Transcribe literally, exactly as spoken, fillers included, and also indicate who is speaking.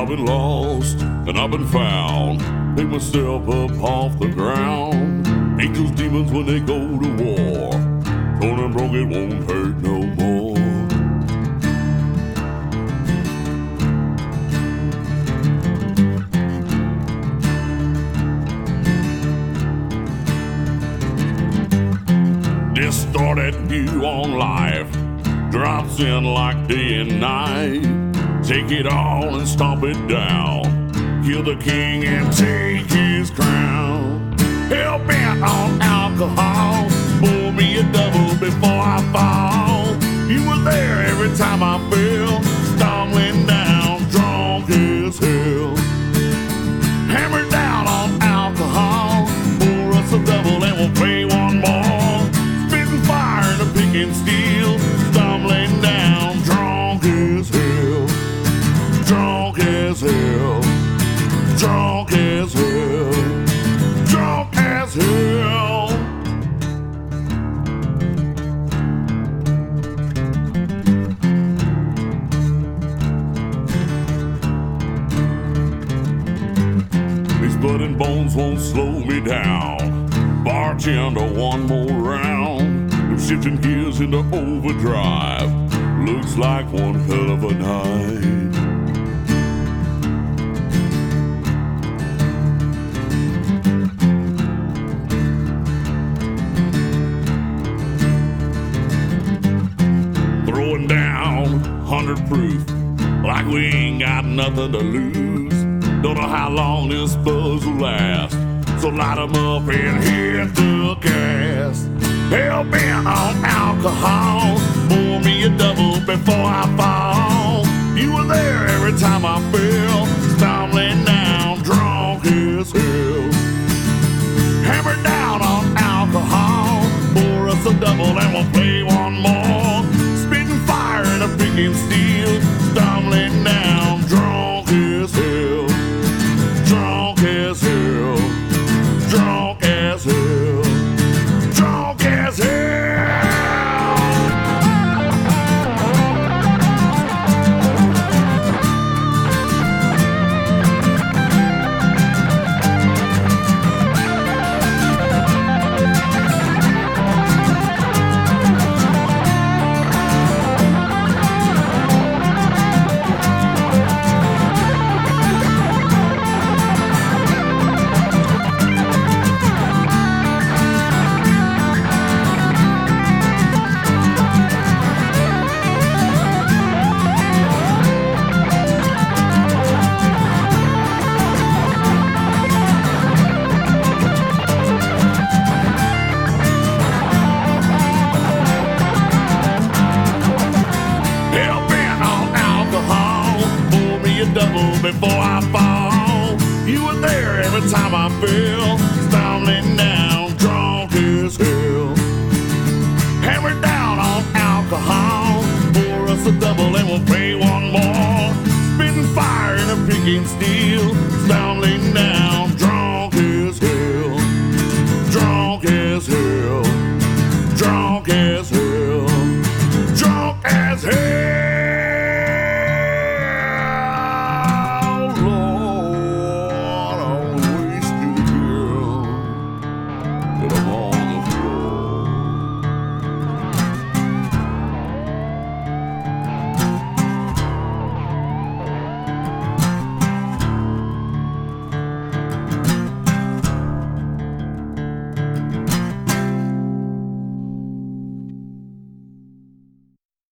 Speaker 1: I've been lost and I've been found. Pick myself up off the ground. Angels, demons, when they go to war. Torn and broke, it won't hurt no more. Distorted view on life drops in like day and night. Take it all and stomp it down. Kill the king and take his crown. Hell bent on alcohol. Pour me a double before I fall. You were there every time I fell. Stumbling down, drunk as hell. Hammered down on alcohol. Pour us a double and we'll play one more. Spitting fire and a picking steel. Stumbling down, drunk as hell. Drunk as hell. Drunk as hell. Drunk as hell. These blood and bones won't slow me down. Bartender, one more round. I'm shifting gears into overdrive. Looks like one hell of a night. Throwing down hundred proof like we ain't got nothing to lose. Don't know how long this buzz will last, so light 'em up and hit the gas. Hell bent on alcohol. Pour me a double before I fall. You were there every time I fell. Stumbling down, drunk as hell. Hammered down on alcohol. Pour us a double and we'll play one more. Spitting fire and a picking steel. Stumbling down, drunk as hell. Drunk as hell. Drunk as hell. Drunk as hell. Before I fall, you were there every time I fell. Stumbling down, drunk as hell. Hammered down on alcohol. Pour us a double and we'll pay one more. Spitting fire and a picking steel. Stumbling down,